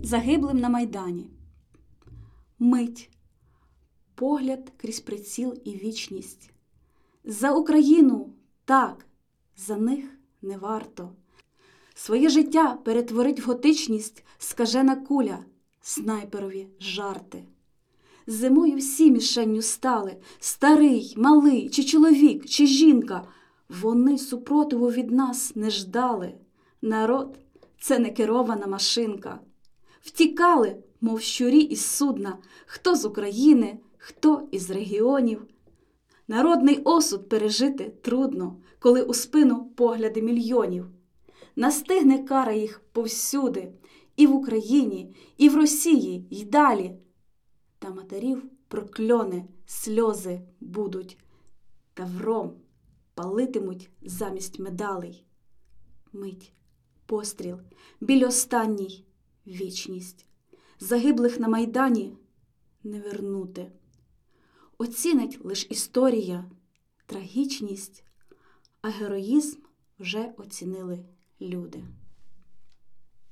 загиблим на Майдані. Мить, погляд крізь приціл і вічність. За Україну, так, за них не варто. Своє життя перетворить в готичність скажена куля, снайперові жарти. Зимою всі мішенню стали, старий, малий, чи чоловік, чи жінка. Вони супротиву від нас не ждали. Народ – це не керована машинка. Втікали, мов щурі із судна, хто з України, хто із регіонів. Народний осуд пережити трудно, коли у спину погляди мільйонів. Настигне кара їх повсюди, і в Україні, і в Росії, й далі. Та матерів прокльони, сльози будуть, тавром палитимуть замість медалей. Мить, постріл, біль останній, вічність. Загиблих на Майдані не вернути. Оцінить лиш історія, трагічність, а героїзм вже оцінили люди.